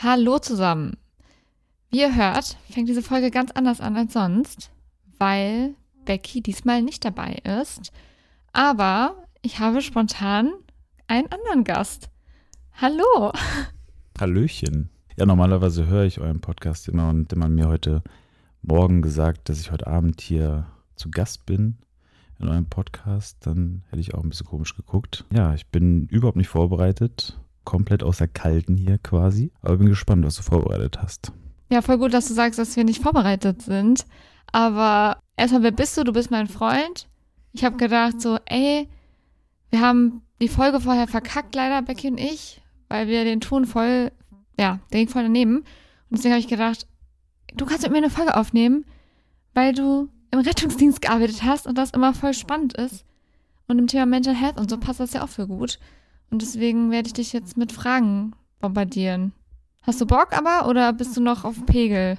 Hallo zusammen. Wie ihr hört, fängt diese Folge ganz anders an als sonst, weil Becky diesmal nicht dabei ist. Aber ich habe spontan einen anderen Gast. Hallo. Hallöchen. Ja, normalerweise höre ich euren Podcast immer und wenn man mir heute Morgen gesagt, dass ich heute Abend hier zu Gast bin in eurem Podcast, dann hätte ich auch ein bisschen komisch geguckt. Ja, ich bin überhaupt nicht vorbereitet, komplett aus der Kalten hier quasi, aber bin gespannt, was du vorbereitet hast. Ja, voll gut, dass du sagst, dass wir nicht vorbereitet sind. Aber erstmal, wer bist du? Du bist mein Freund. Ich habe gedacht so, wir haben die Folge vorher verkackt, leider, Becky und ich, weil wir den Ton der ging voll daneben. Und deswegen habe ich gedacht, du kannst mit mir eine Folge aufnehmen, weil du im Rettungsdienst gearbeitet hast und das immer voll spannend ist. Und im Thema Mental Health und so passt das ja auch für gut. Und deswegen werde ich dich jetzt mit Fragen bombardieren. Hast du Bock aber oder bist du noch auf Pegel?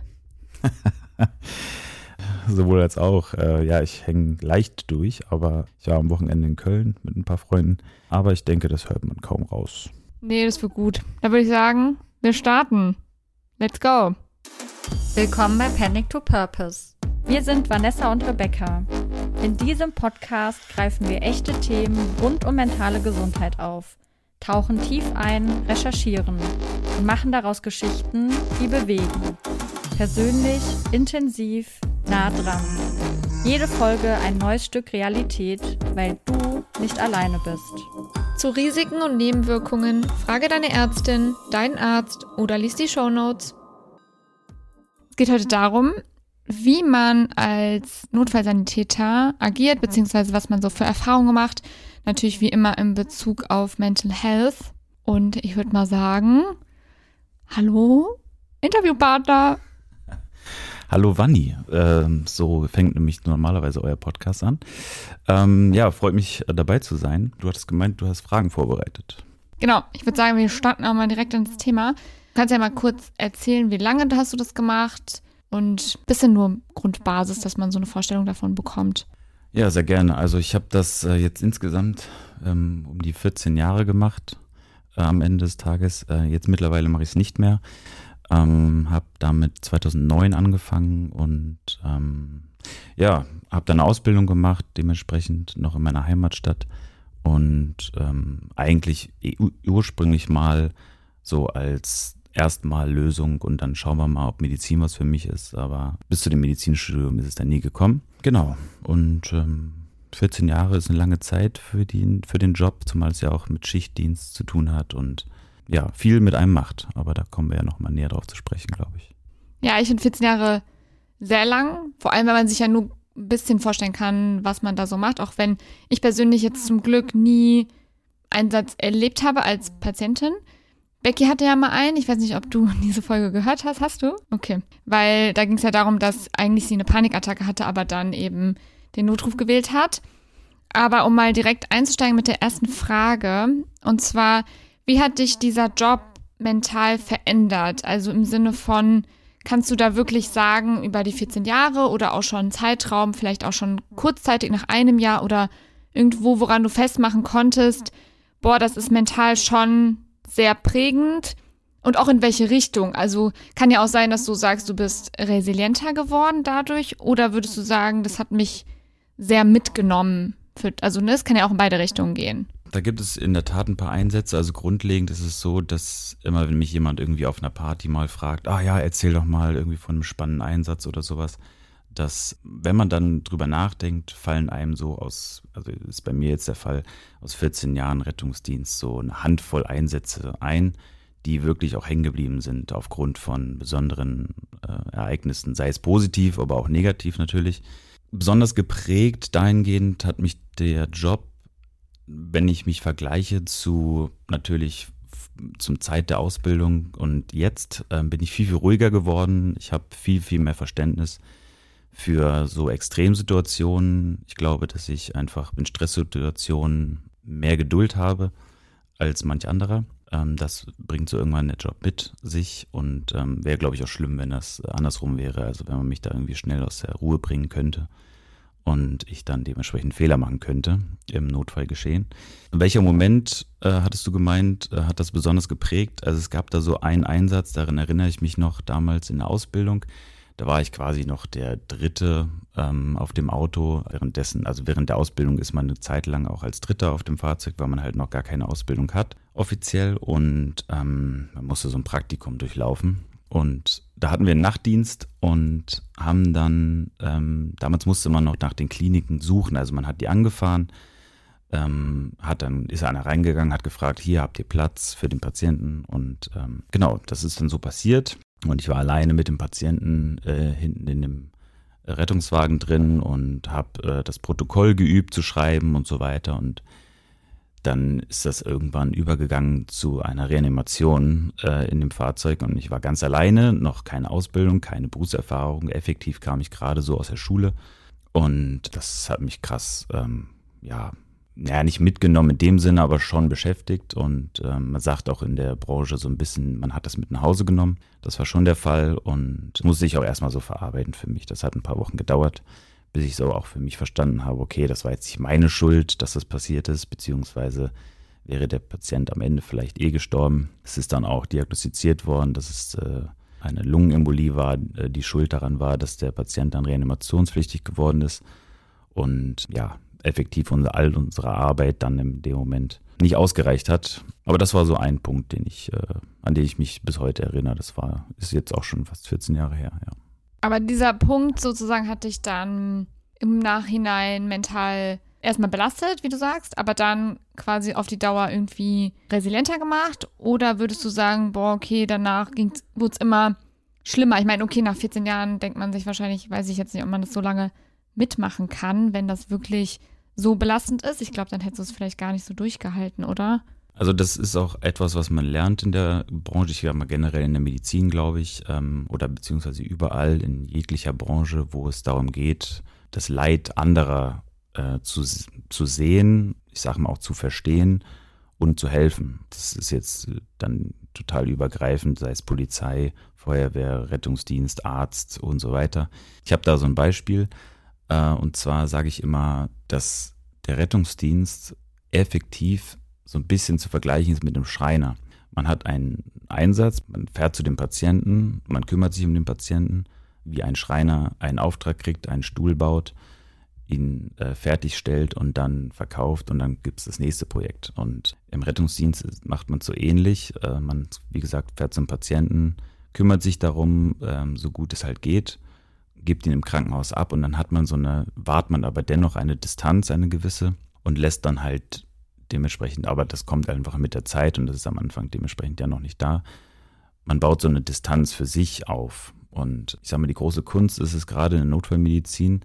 Sowohl als auch. Ich hänge leicht durch, aber ich war am Wochenende in Köln mit ein paar Freunden. Aber ich denke, das hört man kaum raus. Nee, das wird gut. Da würde ich sagen, wir starten. Let's go. Willkommen bei Panic to Purpose. Wir sind Vanessa und Rebecca. In diesem Podcast greifen wir echte Themen rund um mentale Gesundheit auf, tauchen tief ein, recherchieren und machen daraus Geschichten, die bewegen. Persönlich, intensiv, nah dran. Jede Folge ein neues Stück Realität, weil du nicht alleine bist. Zu Risiken und Nebenwirkungen frage deine Ärztin, deinen Arzt oder lies die Shownotes. Es geht heute darum, wie man als Notfallsanitäter agiert, beziehungsweise was man so für Erfahrungen macht. Natürlich wie immer in Bezug auf Mental Health. Und ich würde mal sagen, hallo, Interviewpartner. Hallo Vanni, so fängt nämlich normalerweise euer Podcast an. Freut mich dabei zu sein. Du hattest gemeint, du hast Fragen vorbereitet. Genau, ich würde sagen, wir starten auch mal direkt ins Thema. Du kannst ja mal kurz erzählen, wie lange hast du das gemacht und ein bisschen nur Grundbasis, dass man so eine Vorstellung davon bekommt. Ja, sehr gerne. Also ich habe das jetzt insgesamt um die 14 Jahre gemacht am Ende des Tages. Jetzt mittlerweile mache ich es nicht mehr. Habe damit 2009 angefangen und habe dann eine Ausbildung gemacht, dementsprechend noch in meiner Heimatstadt und eigentlich ursprünglich mal so als erstmal Lösung und dann schauen wir mal, ob Medizin was für mich ist, aber bis zu dem Medizinstudium ist es dann nie gekommen. Genau, und 14 Jahre ist eine lange Zeit für den Job, zumal es ja auch mit Schichtdienst zu tun hat und ja, viel mit einem macht, aber da kommen wir ja nochmal näher drauf zu sprechen, glaube ich. Ja, ich finde 14 Jahre sehr lang, vor allem, weil man sich ja nur ein bisschen vorstellen kann, was man da so macht, auch wenn ich persönlich jetzt zum Glück nie Einsatz erlebt habe als Patientin. Becky hatte ja mal einen, ich weiß nicht, ob du diese Folge gehört hast. Hast du? Okay. Weil da ging es ja darum, dass eigentlich sie eine Panikattacke hatte, aber dann eben den Notruf gewählt hat. Aber um mal direkt einzusteigen mit der ersten Frage, und zwar, wie hat dich dieser Job mental verändert? Also im Sinne von, kannst du da wirklich sagen, über die 14 Jahre oder auch schon einen Zeitraum, vielleicht auch schon kurzzeitig nach einem Jahr oder irgendwo, woran du festmachen konntest, das ist mental schon sehr prägend und auch in welche Richtung? Also kann ja auch sein, dass du sagst, du bist resilienter geworden dadurch oder würdest du sagen, das hat mich sehr mitgenommen? Es kann ja auch in beide Richtungen gehen. Da gibt es in der Tat ein paar Einsätze. Also grundlegend ist es so, dass immer, wenn mich jemand irgendwie auf einer Party mal fragt, erzähl doch mal irgendwie von einem spannenden Einsatz oder sowas, dass, wenn man dann drüber nachdenkt, fallen einem so ist bei mir jetzt der Fall, aus 14 Jahren Rettungsdienst so eine Handvoll Einsätze ein, die wirklich auch hängen geblieben sind aufgrund von besonderen Ereignissen, sei es positiv, aber auch negativ natürlich. Besonders geprägt dahingehend hat mich der Job, wenn ich mich vergleiche zum Zeit der Ausbildung und jetzt, bin ich viel, viel ruhiger geworden. Ich habe viel, viel mehr Verständnis für so Extremsituationen. Ich glaube, dass ich einfach in Stresssituationen mehr Geduld habe als manch anderer. Das bringt so irgendwann der Job mit sich und wäre, glaube ich, auch schlimm, wenn das andersrum wäre. Also wenn man mich da irgendwie schnell aus der Ruhe bringen könnte. und ich dann dementsprechend Fehler machen könnte im Notfallgeschehen. Welcher Moment, hattest du gemeint, hat das besonders geprägt? Also es gab da so einen Einsatz, daran erinnere ich mich noch damals in der Ausbildung. Da war ich quasi noch der Dritte auf dem Auto. Während der Ausbildung ist man eine Zeit lang auch als Dritter auf dem Fahrzeug, weil man halt noch gar keine Ausbildung hat, offiziell. Und man musste so ein Praktikum durchlaufen. Und da hatten wir einen Nachtdienst und haben dann, damals musste man noch nach den Kliniken suchen. Also man hat die angefahren, ist einer reingegangen, hat gefragt, hier habt ihr Platz für den Patienten. Und genau, das ist dann so passiert. Und ich war alleine mit dem Patienten hinten in dem Rettungswagen drin und habe das Protokoll geübt zu schreiben und so weiter. Und dann ist das irgendwann übergegangen zu einer Reanimation in dem Fahrzeug. Und ich war ganz alleine, noch keine Ausbildung, keine Berufserfahrung. Effektiv kam ich gerade so aus der Schule. Und das hat mich krass, nicht mitgenommen in dem Sinne, aber schon beschäftigt. Und man sagt auch in der Branche so ein bisschen, man hat das mit nach Hause genommen. Das war schon der Fall und musste ich auch erstmal so verarbeiten für mich. Das hat ein paar Wochen gedauert, bis ich so auch für mich verstanden habe, okay, das war jetzt nicht meine Schuld, dass das passiert ist, beziehungsweise wäre der Patient am Ende vielleicht gestorben. Es ist dann auch diagnostiziert worden, dass es eine Lungenembolie war, die schuld daran war, dass der Patient dann reanimationspflichtig geworden ist und ja, effektiv all unsere Arbeit dann in dem Moment nicht ausgereicht hat. Aber das war so ein Punkt, an den ich mich bis heute erinnere. Ist jetzt auch schon fast 14 Jahre her, ja. Aber dieser Punkt sozusagen hat dich dann im Nachhinein mental erstmal belastet, wie du sagst, aber dann quasi auf die Dauer irgendwie resilienter gemacht? Oder würdest du sagen, okay, danach wurde es immer schlimmer? Ich meine, okay, nach 14 Jahren denkt man sich wahrscheinlich, weiß ich jetzt nicht, ob man das so lange mitmachen kann, wenn das wirklich so belastend ist. Ich glaube, dann hättest du es vielleicht gar nicht so durchgehalten, oder? Also das ist auch etwas, was man lernt in der Branche. Ich wäre mal generell in der Medizin, glaube ich, oder beziehungsweise überall in jeglicher Branche, wo es darum geht, das Leid anderer zu sehen, ich sage mal auch zu verstehen und zu helfen. Das ist jetzt dann total übergreifend, sei es Polizei, Feuerwehr, Rettungsdienst, Arzt und so weiter. Ich habe da so ein Beispiel. Und zwar sage ich immer, dass der Rettungsdienst effektiv so ein bisschen zu vergleichen ist mit einem Schreiner. Man hat einen Einsatz, man fährt zu dem Patienten, man kümmert sich um den Patienten, wie ein Schreiner einen Auftrag kriegt, einen Stuhl baut, ihn fertigstellt und dann verkauft und dann gibt es das nächste Projekt. Und im Rettungsdienst macht man es so ähnlich. Man, wie gesagt, fährt zum Patienten, kümmert sich darum, so gut es halt geht, gibt ihn im Krankenhaus ab und dann wahrt man aber dennoch eine Distanz, eine gewisse und lässt dann halt dementsprechend, aber das kommt einfach mit der Zeit und das ist am Anfang dementsprechend ja noch nicht da. Man baut so eine Distanz für sich auf und ich sage mal, die große Kunst ist es gerade in der Notfallmedizin,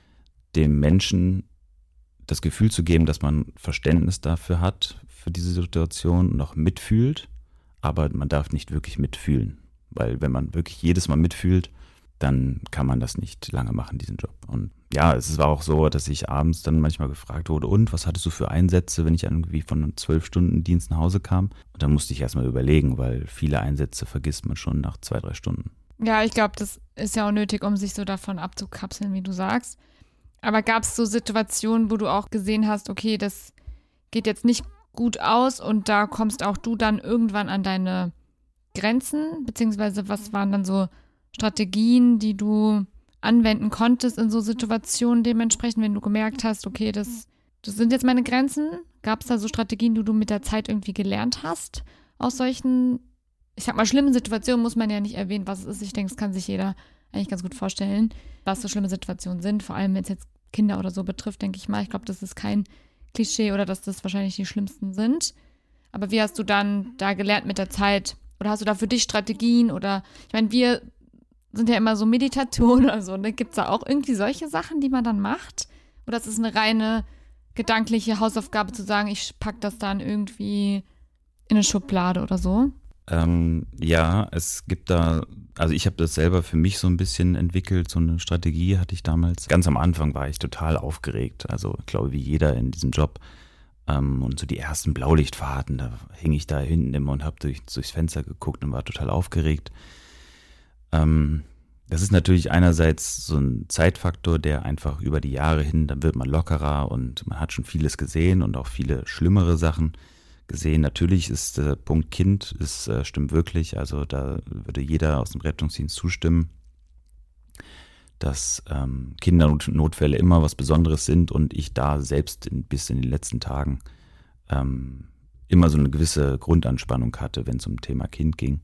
dem Menschen das Gefühl zu geben, dass man Verständnis dafür hat, für diese Situation und auch mitfühlt, aber man darf nicht wirklich mitfühlen, weil wenn man wirklich jedes Mal mitfühlt, dann kann man das nicht lange machen, diesen Job. Und ja, es war auch so, dass ich abends dann manchmal gefragt wurde, und was hattest du für Einsätze, wenn ich irgendwie von einem 12-Stunden-Dienst nach Hause kam? Und dann musste ich erstmal überlegen, weil viele Einsätze vergisst man schon nach 2-3 Stunden. Ja, ich glaube, das ist ja auch nötig, um sich so davon abzukapseln, wie du sagst. Aber gab es so Situationen, wo du auch gesehen hast, okay, das geht jetzt nicht gut aus und da kommst auch du dann irgendwann an deine Grenzen? Beziehungsweise was waren dann so Strategien, die du anwenden konntest in so Situationen dementsprechend, wenn du gemerkt hast, okay, das sind jetzt meine Grenzen? Gab es da so Strategien, die du mit der Zeit irgendwie gelernt hast aus solchen, ich sag mal, schlimmen Situationen? Muss man ja nicht erwähnen, was es ist. Ich denke, das kann sich jeder eigentlich ganz gut vorstellen, was so schlimme Situationen sind, vor allem wenn es jetzt Kinder oder so betrifft, denke ich mal. Ich glaube, das ist kein Klischee oder dass das wahrscheinlich die schlimmsten sind. Aber wie hast du dann da gelernt mit der Zeit? Oder hast du da für dich Strategien? Oder, ich meine, wir sind ja immer so Meditation oder so, ne? Gibt es da auch irgendwie solche Sachen, die man dann macht? Oder ist es eine reine gedankliche Hausaufgabe zu sagen, ich packe das dann irgendwie in eine Schublade oder so? Ja, es gibt da, also ich habe das selber für mich so ein bisschen entwickelt, so eine Strategie hatte ich damals. Ganz am Anfang war ich total aufgeregt, also ich glaube wie jeder in diesem Job. Und so die ersten Blaulichtfahrten, da hing ich da hinten immer und habe durchs Fenster geguckt und war total aufgeregt. Das ist natürlich einerseits so ein Zeitfaktor, der einfach über die Jahre hin, dann wird man lockerer und man hat schon vieles gesehen und auch viele schlimmere Sachen gesehen. Natürlich ist der Punkt Kind, stimmt wirklich, also da würde jeder aus dem Rettungsdienst zustimmen, dass Kindernotfälle immer was Besonderes sind und ich da selbst bis in den letzten Tagen immer so eine gewisse Grundanspannung hatte, wenn es um das Thema Kind ging.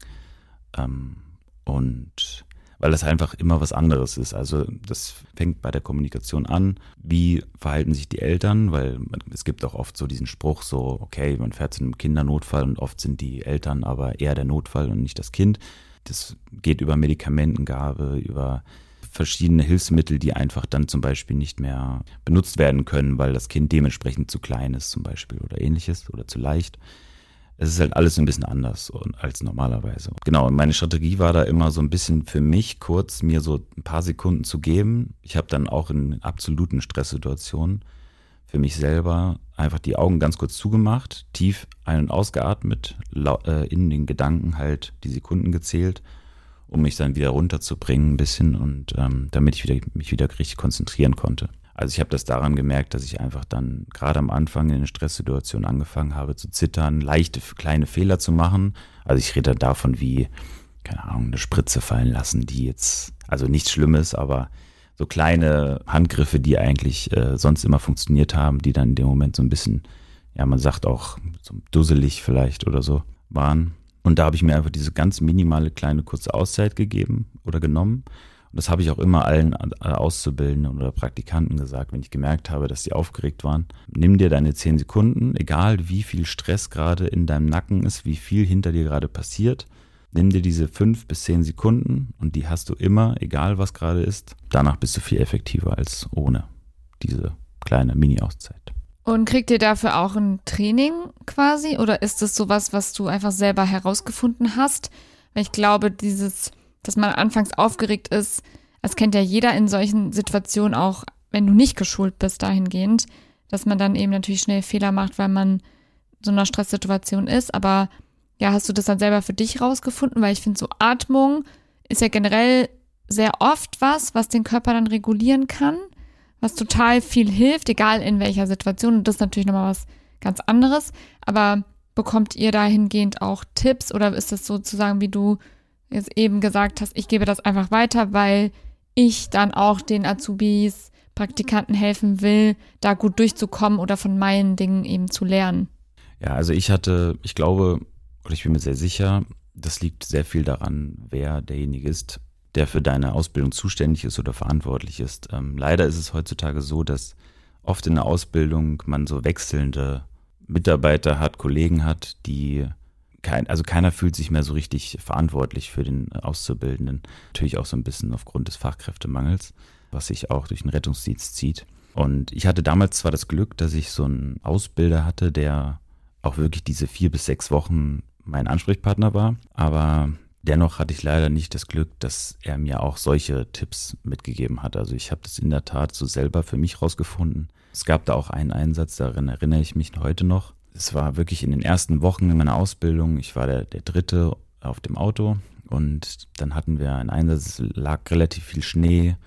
Und weil das einfach immer was anderes ist. Also das fängt bei der Kommunikation an. Wie verhalten sich die Eltern? Weil es gibt auch oft so diesen Spruch so, okay, man fährt zu einem Kindernotfall und oft sind die Eltern aber eher der Notfall und nicht das Kind. Das geht über Medikamentengabe, über verschiedene Hilfsmittel, die einfach dann zum Beispiel nicht mehr benutzt werden können, weil das Kind dementsprechend zu klein ist zum Beispiel oder ähnliches oder zu leicht. Es ist halt alles ein bisschen anders als normalerweise. Genau, und meine Strategie war da immer so ein bisschen für mich kurz, mir so ein paar Sekunden zu geben. Ich habe dann auch in absoluten Stresssituationen für mich selber einfach die Augen ganz kurz zugemacht, tief ein- und ausgeatmet, in den Gedanken halt die Sekunden gezählt, um mich dann wieder runterzubringen ein bisschen und damit ich mich wieder richtig konzentrieren konnte. Also ich habe das daran gemerkt, dass ich einfach dann gerade am Anfang in einer Stresssituation angefangen habe zu zittern, leichte kleine Fehler zu machen. Also ich rede davon wie, keine Ahnung, eine Spritze fallen lassen, die jetzt, also nichts Schlimmes, aber so kleine Handgriffe, die eigentlich sonst immer funktioniert haben, die dann in dem Moment so ein bisschen, ja man sagt auch so dusselig vielleicht oder so waren. Und da habe ich mir einfach diese ganz minimale kleine kurze Auszeit gegeben oder genommen. Und das habe ich auch immer allen Auszubildenden oder Praktikanten gesagt, wenn ich gemerkt habe, dass sie aufgeregt waren. Nimm dir deine 10 Sekunden, egal wie viel Stress gerade in deinem Nacken ist, wie viel hinter dir gerade passiert. Nimm dir diese 5 bis 10 Sekunden und die hast du immer, egal was gerade ist. Danach bist du viel effektiver als ohne diese kleine Mini-Auszeit. Und kriegt ihr dafür auch ein Training quasi? Oder ist das sowas, was du einfach selber herausgefunden hast? Weil ich glaube, dass man anfangs aufgeregt ist, das kennt ja jeder in solchen Situationen auch, wenn du nicht geschult bist dahingehend, dass man dann eben natürlich schnell Fehler macht, weil man so in einer Stresssituation ist. Aber ja, hast du das dann selber für dich rausgefunden? Weil ich finde, so Atmung ist ja generell sehr oft was den Körper dann regulieren kann, was total viel hilft, egal in welcher Situation. Und das ist natürlich nochmal was ganz anderes. Aber bekommt ihr dahingehend auch Tipps oder ist das sozusagen, wie du jetzt eben gesagt hast, ich gebe das einfach weiter, weil ich dann auch den Azubis, Praktikanten helfen will, da gut durchzukommen oder von meinen Dingen eben zu lernen? Ja, also ich glaube, oder ich bin mir sehr sicher, das liegt sehr viel daran, wer derjenige ist, der für deine Ausbildung zuständig ist oder verantwortlich ist. Leider ist es heutzutage so, dass oft in der Ausbildung man so wechselnde Mitarbeiter hat, Kollegen hat, die keiner fühlt sich mehr so richtig verantwortlich für den Auszubildenden. Natürlich auch so ein bisschen aufgrund des Fachkräftemangels, was sich auch durch den Rettungsdienst zieht. Und ich hatte damals zwar das Glück, dass ich so einen Ausbilder hatte, der auch wirklich diese 4 bis 6 Wochen mein Ansprechpartner war, aber dennoch hatte ich leider nicht das Glück, dass er mir auch solche Tipps mitgegeben hat. Also ich habe das in der Tat so selber für mich rausgefunden. Es gab da auch einen Einsatz, daran erinnere ich mich heute noch. Es war wirklich in den ersten Wochen in meiner Ausbildung, ich war der Dritte auf dem Auto und dann hatten wir einen Einsatz, es lag relativ viel Schnee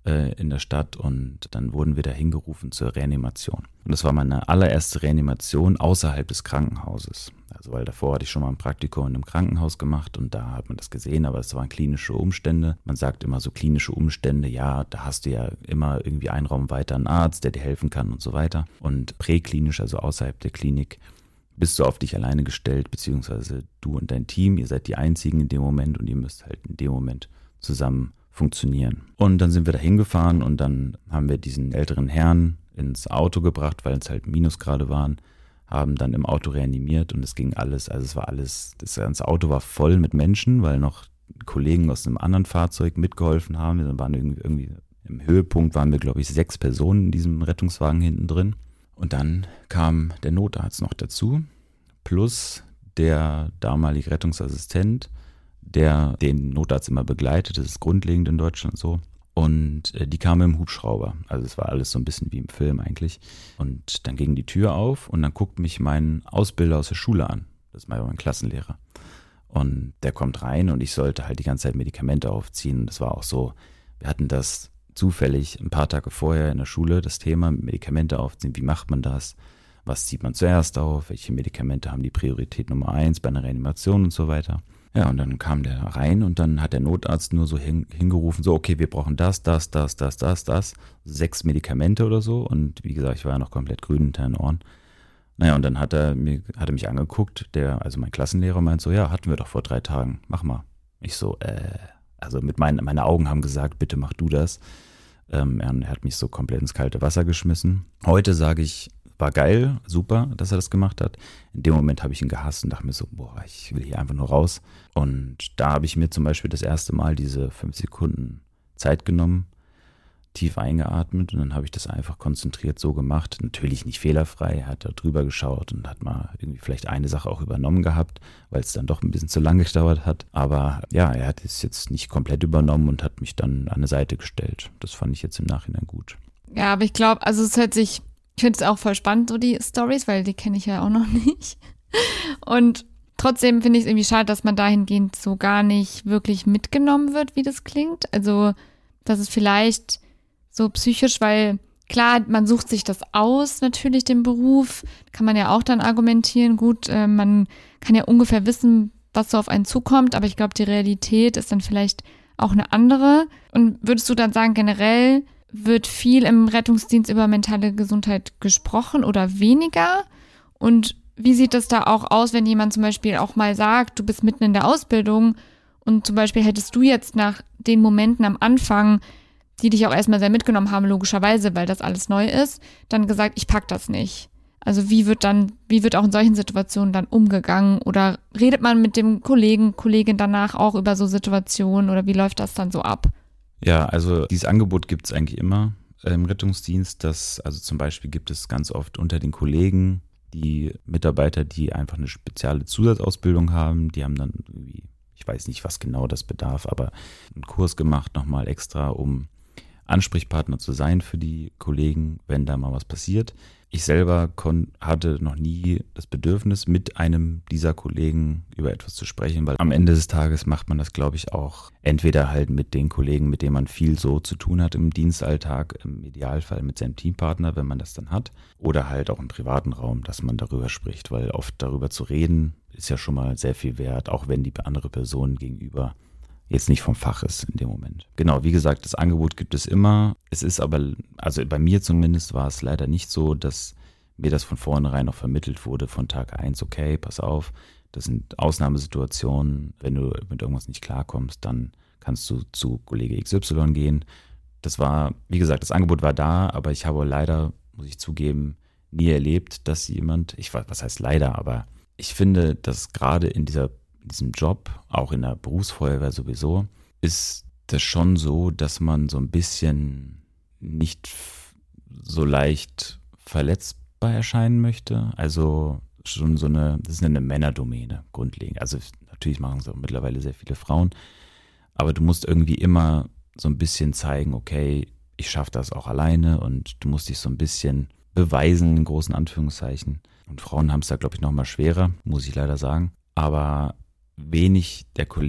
in der Stadt und dann wurden wir da hingerufen zur Reanimation. Und das war meine allererste Reanimation außerhalb des Krankenhauses. Also weil davor hatte ich schon mal ein Praktikum in einem Krankenhaus gemacht und da hat man das gesehen, aber es waren klinische Umstände. Man sagt immer so klinische Umstände, ja, da hast du ja immer irgendwie einen Raum weiter einen Arzt, der dir helfen kann und so weiter. Und präklinisch, also außerhalb der Klinik, bist du auf dich alleine gestellt, beziehungsweise du und dein Team, ihr seid die Einzigen in dem Moment und ihr müsst halt in dem Moment zusammen funktionieren. Und dann sind wir da hingefahren und dann haben wir diesen älteren Herrn ins Auto gebracht, weil es halt Minusgrade waren, haben dann im Auto reanimiert und es ging alles, also es war alles, das ganze Auto war voll mit Menschen, weil noch Kollegen aus einem anderen Fahrzeug mitgeholfen haben. Wir waren irgendwie im Höhepunkt waren wir, glaube ich, 6 Personen in diesem Rettungswagen hinten drin. Und dann kam der Notarzt noch dazu, plus der damalige Rettungsassistent, der den Notarzt immer begleitet, das ist grundlegend in Deutschland so. Und die kamen im Hubschrauber, also es war alles so ein bisschen wie im Film eigentlich. Und dann ging die Tür auf und dann guckt mich mein Ausbilder aus der Schule an, das war mein Klassenlehrer. Und der kommt rein und ich sollte halt die ganze Zeit Medikamente aufziehen. Und das war auch so, wir hatten das zufällig ein paar Tage vorher in der Schule, das Thema Medikamente aufziehen. Wie macht man das? Was zieht man zuerst auf? Welche Medikamente haben die Priorität Nummer 1 bei einer Reanimation und so weiter? Ja, und dann kam der rein und dann hat der Notarzt nur so hingerufen, so, okay, wir brauchen das. 6 Medikamente oder so. Und wie gesagt, ich war ja noch komplett grün hinter den Ohren. Naja, und dann hat er mich angeguckt, also mein Klassenlehrer meint so, ja, hatten wir doch vor 3 Tagen, mach mal. Ich so, also meine Augen haben gesagt, bitte mach du das. Er hat mich so komplett ins kalte Wasser geschmissen. Heute sage ich, war geil, super, dass er das gemacht hat. In dem Moment habe ich ihn gehasst und dachte mir so, boah, ich will hier einfach nur raus. Und da habe ich mir zum Beispiel das erste Mal diese 5 Sekunden Zeit genommen, tief eingeatmet und dann habe ich das einfach konzentriert so gemacht. Natürlich nicht fehlerfrei, er hat da drüber geschaut und hat mal irgendwie vielleicht eine Sache auch übernommen gehabt, weil es dann doch ein bisschen zu lange gedauert hat. Aber ja, er hat es jetzt nicht komplett übernommen und hat mich dann an eine Seite gestellt. Das fand ich jetzt im Nachhinein gut. Ja, aber ich glaube, also ich finde es auch voll spannend, so die Storys, weil die kenne ich ja auch noch nicht. Und trotzdem finde ich es irgendwie schade, dass man dahingehend so gar nicht wirklich mitgenommen wird, wie das klingt. Also, dass es vielleicht so psychisch, weil klar, man sucht sich das aus, natürlich den Beruf, kann man ja auch dann argumentieren, gut, man kann ja ungefähr wissen, was so auf einen zukommt, aber ich glaube, die Realität ist dann vielleicht auch eine andere. Und würdest du dann sagen, generell wird viel im Rettungsdienst über mentale Gesundheit gesprochen oder weniger? Und wie sieht das da auch aus, wenn jemand zum Beispiel auch mal sagt, du bist mitten in der Ausbildung und zum Beispiel hättest du jetzt nach den Momenten am Anfang, die dich auch erstmal sehr mitgenommen haben, logischerweise, weil das alles neu ist, dann gesagt, ich pack das nicht. Also wie wird auch in solchen Situationen dann umgegangen oder redet man mit dem Kollegin danach auch über so Situationen oder wie läuft das dann so ab? Ja, also dieses Angebot gibt es eigentlich immer im Rettungsdienst. Also zum Beispiel gibt es ganz oft unter den Kollegen die Mitarbeiter, die einfach eine spezielle Zusatzausbildung haben. Die haben dann irgendwie, ich weiß nicht, was genau das bedarf, aber einen Kurs gemacht nochmal extra, um Ansprechpartner zu sein für die Kollegen, wenn da mal was passiert. Ich selber hatte noch nie das Bedürfnis, mit einem dieser Kollegen über etwas zu sprechen, weil am Ende des Tages macht man das, glaube ich, auch entweder halt mit den Kollegen, mit denen man viel so zu tun hat im Dienstalltag, im Idealfall mit seinem Teampartner, wenn man das dann hat, oder halt auch im privaten Raum, dass man darüber spricht, weil oft darüber zu reden ist ja schon mal sehr viel wert, auch wenn die andere Person gegenüber jetzt nicht vom Fach ist in dem Moment. Genau, wie gesagt, das Angebot gibt es immer. Es ist aber, also bei mir zumindest war es leider nicht so, dass mir das von vornherein noch vermittelt wurde von Tag 1, okay, pass auf, das sind Ausnahmesituationen, wenn du mit irgendwas nicht klarkommst, dann kannst du zu Kollege XY gehen. Das war, wie gesagt, das Angebot war da, aber ich habe leider, muss ich zugeben, nie erlebt, dass jemand, was heißt leider, aber ich finde, dass gerade in diesem Job, auch in der Berufsfeuerwehr sowieso, ist das schon so, dass man so ein bisschen nicht so leicht verletzbar erscheinen möchte. Also schon das ist eine Männerdomäne grundlegend. Also natürlich machen es auch mittlerweile sehr viele Frauen, aber du musst irgendwie immer so ein bisschen zeigen, okay, ich schaffe das auch alleine und du musst dich so ein bisschen beweisen, in großen Anführungszeichen. Und Frauen haben es da, glaube ich, noch mal schwerer, muss ich leider sagen. Aber wenige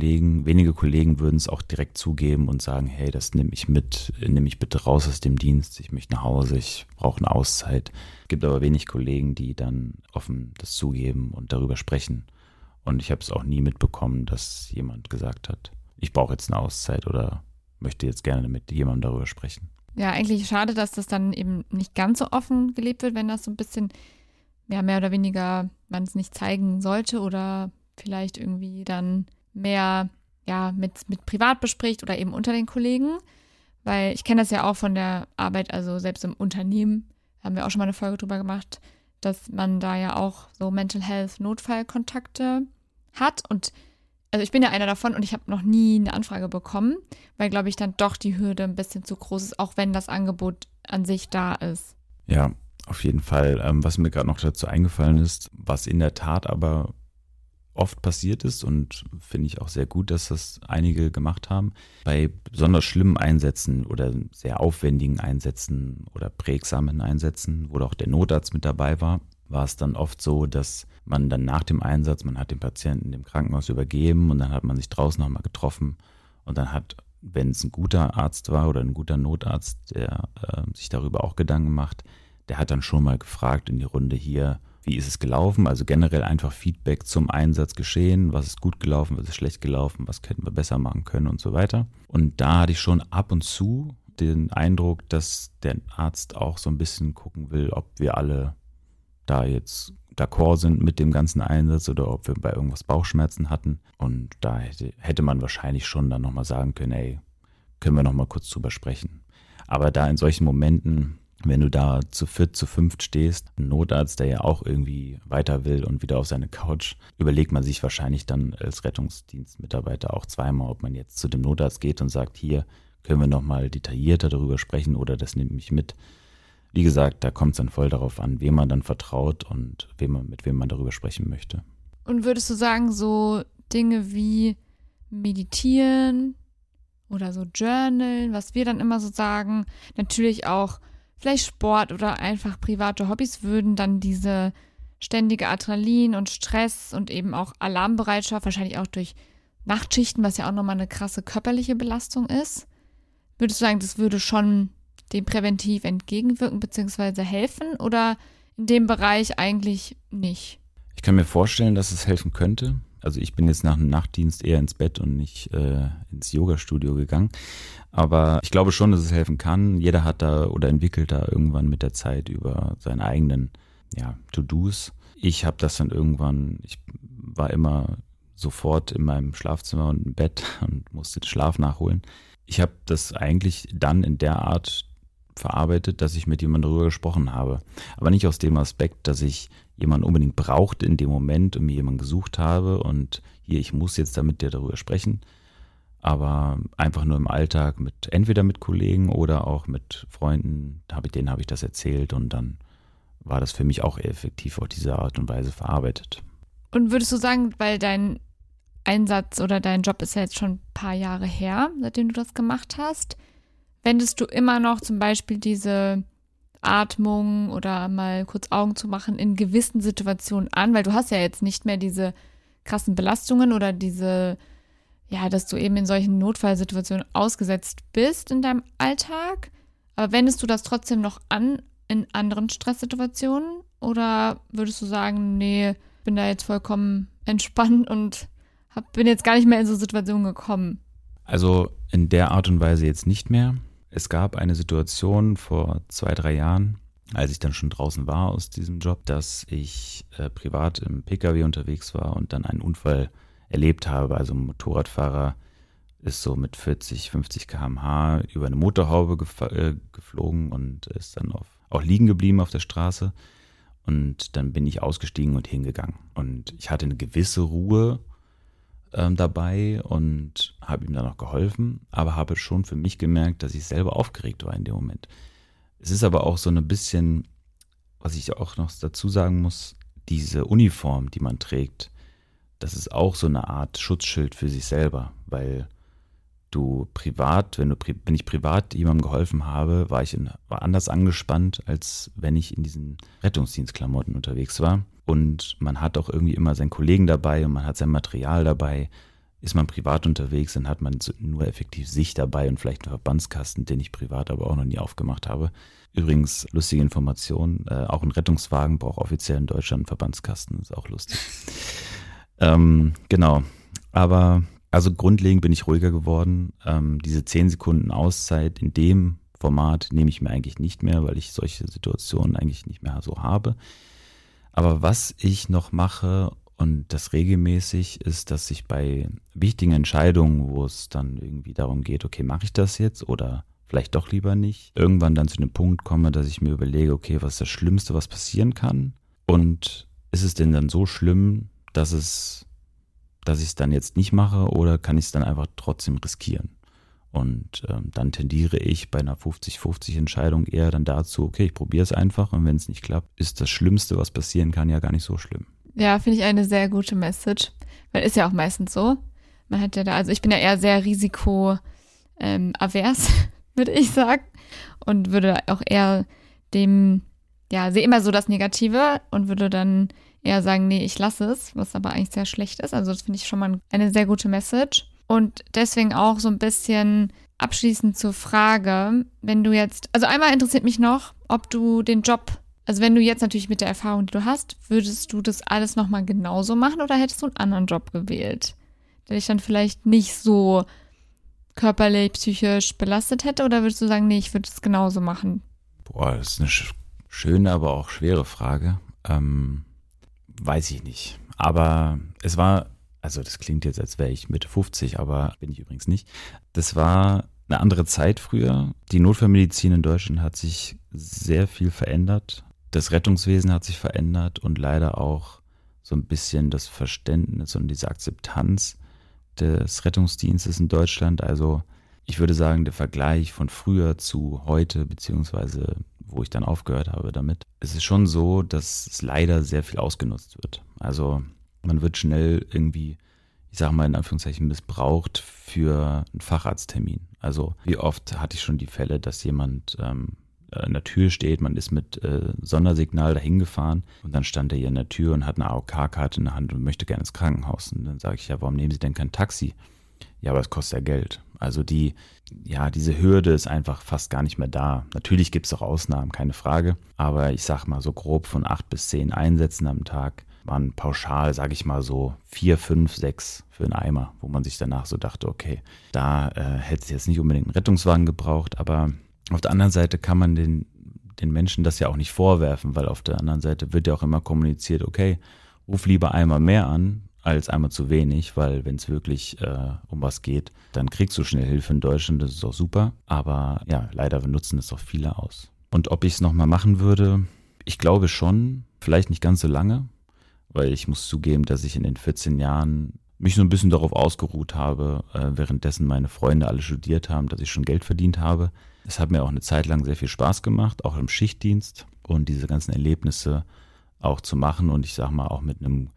Kollegen würden es auch direkt zugeben und sagen, hey, das nehme ich mich bitte raus aus dem Dienst, ich möchte nach Hause, ich brauche eine Auszeit. Es gibt aber wenig Kollegen, die dann offen das zugeben und darüber sprechen. Und ich habe es auch nie mitbekommen, dass jemand gesagt hat, ich brauche jetzt eine Auszeit oder möchte jetzt gerne mit jemandem darüber sprechen. Ja, eigentlich schade, dass das dann eben nicht ganz so offen gelebt wird, wenn das so ein bisschen, ja, mehr oder weniger man es nicht zeigen sollte oder vielleicht irgendwie dann mehr mit privat bespricht oder eben unter den Kollegen, weil ich kenne das ja auch von der Arbeit, also selbst im Unternehmen, haben wir auch schon mal eine Folge drüber gemacht, dass man da ja auch so Mental Health Notfallkontakte hat und also ich bin ja einer davon und ich habe noch nie eine Anfrage bekommen, weil, glaube ich, dann doch die Hürde ein bisschen zu groß ist, auch wenn das Angebot an sich da ist. Ja, auf jeden Fall. Was mir gerade noch dazu eingefallen ist, was in der Tat aber oft passiert ist und finde ich auch sehr gut, dass das einige gemacht haben. Bei besonders schlimmen Einsätzen oder sehr aufwendigen Einsätzen oder prägsamen Einsätzen, wo auch der Notarzt mit dabei war, war es dann oft so, dass man dann nach dem Einsatz, man hat den Patienten dem Krankenhaus übergeben und dann hat man sich draußen nochmal getroffen und dann hat, wenn es ein guter Arzt war oder ein guter Notarzt, der sich darüber auch Gedanken macht, der hat dann schon mal gefragt in die Runde hier, wie ist es gelaufen? Also generell einfach Feedback zum Einsatz geschehen, was ist gut gelaufen, was ist schlecht gelaufen, was könnten wir besser machen können und so weiter. Und da hatte ich schon ab und zu den Eindruck, dass der Arzt auch so ein bisschen gucken will, ob wir alle da jetzt d'accord sind mit dem ganzen Einsatz oder ob wir bei irgendwas Bauchschmerzen hatten. Und da hätte man wahrscheinlich schon dann nochmal sagen können, ey, können wir nochmal kurz drüber sprechen. Aber da in solchen Momenten, wenn du da zu viert, zu fünft stehst, ein Notarzt, der ja auch irgendwie weiter will und wieder auf seine Couch, überlegt man sich wahrscheinlich dann als Rettungsdienstmitarbeiter auch zweimal, ob man jetzt zu dem Notarzt geht und sagt, hier können wir nochmal detaillierter darüber sprechen oder das nimmt mich mit. Wie gesagt, da kommt es dann voll darauf an, wem man dann vertraut und mit wem man darüber sprechen möchte. Und würdest du sagen, so Dinge wie meditieren oder so journalen, was wir dann immer so sagen, natürlich auch vielleicht Sport oder einfach private Hobbys, würden dann diese ständige Adrenalin und Stress und eben auch Alarmbereitschaft, wahrscheinlich auch durch Nachtschichten, was ja auch nochmal eine krasse körperliche Belastung ist, würdest du sagen, das würde schon dem präventiv entgegenwirken bzw. helfen oder in dem Bereich eigentlich nicht? Ich kann mir vorstellen, dass es helfen könnte. Also ich bin jetzt nach einem Nachtdienst eher ins Bett und nicht ins Yoga-Studio gegangen. Aber ich glaube schon, dass es helfen kann. Jeder hat da oder entwickelt da irgendwann mit der Zeit über seine eigenen To-Dos. Ich habe das dann irgendwann, ich war immer sofort in meinem Schlafzimmer und im Bett und musste den Schlaf nachholen. Ich habe das eigentlich dann in der Art verarbeitet, dass ich mit jemandem darüber gesprochen habe. Aber nicht aus dem Aspekt, dass ich jemanden unbedingt brauchte in dem Moment und mir jemanden gesucht habe und hier, ich muss jetzt da mit dir darüber sprechen. Aber einfach nur im Alltag entweder mit Kollegen oder auch mit Freunden, denen habe ich das erzählt und dann war das für mich auch effektiv auf diese Art und Weise verarbeitet. Und würdest du sagen, weil dein Einsatz oder dein Job ist ja jetzt schon ein paar Jahre her, seitdem du das gemacht hast, wendest du immer noch zum Beispiel diese Atmung oder mal kurz Augen zu machen in gewissen Situationen an, weil du hast ja jetzt nicht mehr diese krassen Belastungen oder diese, dass du eben in solchen Notfallsituationen ausgesetzt bist in deinem Alltag, aber wendest du das trotzdem noch an in anderen Stresssituationen oder würdest du sagen, nee, bin da jetzt vollkommen entspannt und bin jetzt gar nicht mehr in so Situationen gekommen? Also in der Art und Weise jetzt nicht mehr. Es gab eine Situation vor 2-3 Jahren, als ich dann schon draußen war aus diesem Job, dass ich privat im Pkw unterwegs war und dann einen Unfall erlebt habe. Also ein Motorradfahrer ist so mit 40, 50 km/h über eine Motorhaube geflogen und ist dann auch liegen geblieben auf der Straße. Und dann bin ich ausgestiegen und hingegangen. Und ich hatte eine gewisse Ruhe dabei und habe ihm dann auch geholfen, aber habe schon für mich gemerkt, dass ich selber aufgeregt war in dem Moment. Es ist aber auch so ein bisschen, was ich auch noch dazu sagen muss, diese Uniform, die man trägt, das ist auch so eine Art Schutzschild für sich selber, weil du privat, wenn ich privat jemandem geholfen habe, war anders angespannt, als wenn ich in diesen Rettungsdienstklamotten unterwegs war. Und man hat auch irgendwie immer seinen Kollegen dabei und man hat sein Material dabei. Ist man privat unterwegs, dann hat man nur effektiv sich dabei und vielleicht einen Verbandskasten, den ich privat aber auch noch nie aufgemacht habe. Übrigens, lustige Information, auch ein Rettungswagen braucht offiziell in Deutschland einen Verbandskasten, ist auch lustig. Genau, aber also grundlegend bin ich ruhiger geworden. Diese 10 Sekunden Auszeit in dem Format nehme ich mir eigentlich nicht mehr, weil ich solche Situationen eigentlich nicht mehr so habe. Aber was ich noch mache und das regelmäßig ist, dass ich bei wichtigen Entscheidungen, wo es dann irgendwie darum geht, okay, mache ich das jetzt oder vielleicht doch lieber nicht, irgendwann dann zu dem Punkt komme, dass ich mir überlege, okay, was ist das Schlimmste, was passieren kann? Und ist es denn dann so schlimm, dass ich es dann jetzt nicht mache oder kann ich es dann einfach trotzdem riskieren? Und dann tendiere ich bei einer 50-50 Entscheidung eher dann dazu, okay, ich probiere es einfach und wenn es nicht klappt, ist das Schlimmste, was passieren kann, ja gar nicht so schlimm. Ja, finde ich eine sehr gute Message, weil ist ja auch meistens so. Man hat ja also ich bin ja eher sehr risikoavers, würde ich sagen und würde auch eher dem sehe immer so das Negative und würde dann eher sagen, nee, ich lasse es, was aber eigentlich sehr schlecht ist. Also das finde ich schon mal eine sehr gute Message. Und deswegen auch so ein bisschen abschließend zur Frage, wenn du jetzt, also einmal interessiert mich noch, ob du den Job, also wenn du jetzt natürlich mit der Erfahrung, die du hast, würdest du das alles nochmal genauso machen oder hättest du einen anderen Job gewählt, der dich dann vielleicht nicht so körperlich, psychisch belastet hätte, oder würdest du sagen, nee, ich würde es genauso machen? Boah, das ist eine schöne, aber auch schwere Frage. Weiß ich nicht. Aber es war, also das klingt jetzt, als wäre ich Mitte 50, aber bin ich übrigens nicht. Das war eine andere Zeit früher. Die Notfallmedizin in Deutschland hat sich sehr viel verändert. Das Rettungswesen hat sich verändert und leider auch so ein bisschen das Verständnis und diese Akzeptanz des Rettungsdienstes in Deutschland. Also ich würde sagen, der Vergleich von früher zu heute, beziehungsweise wo ich dann aufgehört habe damit, es ist schon so, dass es leider sehr viel ausgenutzt wird. Also man wird schnell irgendwie, ich sage mal in Anführungszeichen, missbraucht für einen Facharzttermin. Also wie oft hatte ich schon die Fälle, dass jemand an der Tür steht, man ist mit Sondersignal dahin gefahren und dann stand er hier in der Tür und hat eine AOK-Karte in der Hand und möchte gerne ins Krankenhaus. Und dann sage ich, ja, warum nehmen Sie denn kein Taxi? Ja, aber es kostet ja Geld. Also diese Hürde ist einfach fast gar nicht mehr da. Natürlich gibt es auch Ausnahmen, keine Frage. Aber ich sag mal so grob von 8 bis 10 Einsätzen am Tag waren pauschal, sage ich mal so 4, 5, 6 für einen Eimer, wo man sich danach so dachte, okay, da hätte es jetzt nicht unbedingt einen Rettungswagen gebraucht, aber auf der anderen Seite kann man den Menschen das ja auch nicht vorwerfen, weil auf der anderen Seite wird ja auch immer kommuniziert, okay, ruf lieber einmal mehr an, als einmal zu wenig, weil wenn es wirklich um was geht, dann kriegst du schnell Hilfe in Deutschland, das ist auch super, aber ja, leider benutzen das auch viele aus. Und ob ich es nochmal machen würde, ich glaube schon, vielleicht nicht ganz so lange, weil ich muss zugeben, dass ich in den 14 Jahren mich so ein bisschen darauf ausgeruht habe, währenddessen meine Freunde alle studiert haben, dass ich schon Geld verdient habe. Es hat mir auch eine Zeit lang sehr viel Spaß gemacht, auch im Schichtdienst und diese ganzen Erlebnisse auch zu machen und ich sag mal auch mit einem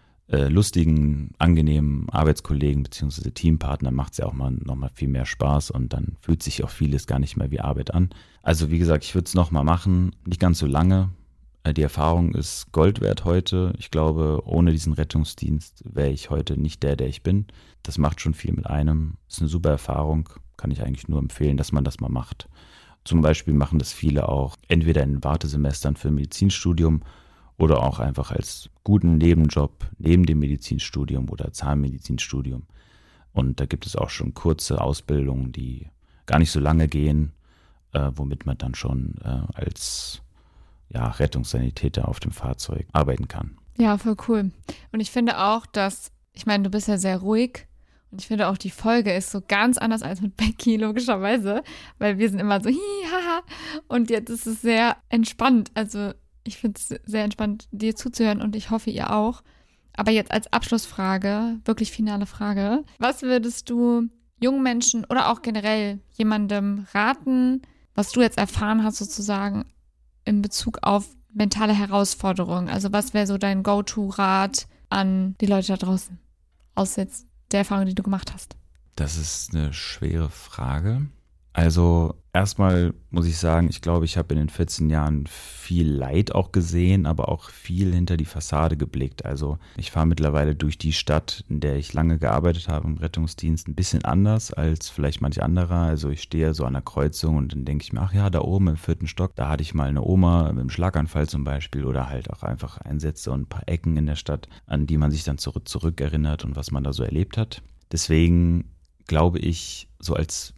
lustigen, angenehmen Arbeitskollegen bzw. Teampartner macht es ja auch nochmal viel mehr Spaß und dann fühlt sich auch vieles gar nicht mehr wie Arbeit an. Also wie gesagt, ich würde es nochmal machen, nicht ganz so lange. Die Erfahrung ist Gold wert heute. Ich glaube, ohne diesen Rettungsdienst wäre ich heute nicht der ich bin. Das macht schon viel mit einem. Das ist eine super Erfahrung. Kann ich eigentlich nur empfehlen, dass man das mal macht. Zum Beispiel machen das viele auch entweder in Wartesemestern für ein Medizinstudium oder auch einfach als guten Nebenjob neben dem Medizinstudium oder Zahnmedizinstudium. Und da gibt es auch schon kurze Ausbildungen, die gar nicht so lange gehen, womit man dann schon als Rettungssanitäter auf dem Fahrzeug arbeiten kann. Ja, voll cool. Und ich finde auch, ich meine, du bist ja sehr ruhig und ich finde auch, die Folge ist so ganz anders als mit Becky, logischerweise, weil wir sind immer so haha und jetzt ist es sehr entspannt. Also ich finde es sehr entspannt, dir zuzuhören und ich hoffe, ihr auch. Aber jetzt als Abschlussfrage, wirklich finale Frage, was würdest du jungen Menschen oder auch generell jemandem raten, was du jetzt erfahren hast sozusagen, in Bezug auf mentale Herausforderungen? Also was wäre so dein Go-To-Rat an die Leute da draußen? Aus jetzt der Erfahrung, die du gemacht hast. Das ist eine schwere Frage. Also erstmal muss ich sagen, ich glaube, ich habe in den 14 Jahren viel Leid auch gesehen, aber auch viel hinter die Fassade geblickt. Also ich fahre mittlerweile durch die Stadt, in der ich lange gearbeitet habe im Rettungsdienst, ein bisschen anders als vielleicht manch anderer. Also ich stehe so an der Kreuzung und dann denke ich mir, ach ja, da oben im 4. Stock, da hatte ich mal eine Oma mit einem Schlaganfall zum Beispiel oder halt auch einfach Einsätze und ein paar Ecken in der Stadt, an die man sich dann zurück erinnert und was man da so erlebt hat. Deswegen glaube ich, so als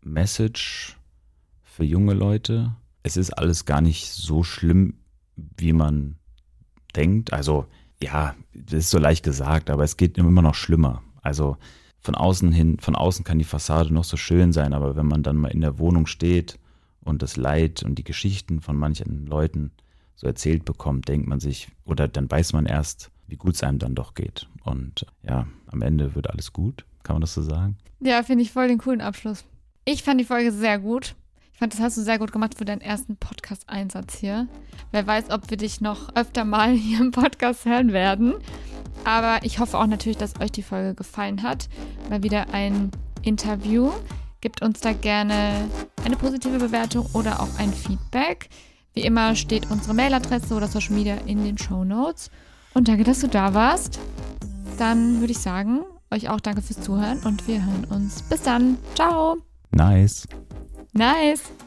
Message für junge Leute, es ist alles gar nicht so schlimm, wie man denkt. Also ja, das ist so leicht gesagt, aber es geht immer noch schlimmer. Also von außen kann die Fassade noch so schön sein, aber wenn man dann mal in der Wohnung steht und das Leid und die Geschichten von manchen Leuten so erzählt bekommt, denkt man sich, oder dann weiß man erst, wie gut es einem dann doch geht. Und ja, am Ende wird alles gut. Kann man das so sagen? Ja, finde ich voll den coolen Abschluss. Ich fand die Folge sehr gut. Ich fand, das hast du sehr gut gemacht für deinen ersten Podcast-Einsatz hier. Wer weiß, ob wir dich noch öfter mal hier im Podcast hören werden. Aber ich hoffe auch natürlich, dass euch die Folge gefallen hat. Mal wieder ein Interview. Gebt uns da gerne eine positive Bewertung oder auch ein Feedback. Wie immer steht unsere Mailadresse oder Social Media in den Shownotes. Und danke, dass du da warst. Dann würde ich sagen, euch auch danke fürs Zuhören und wir hören uns. Bis dann. Ciao. Nice. Nice.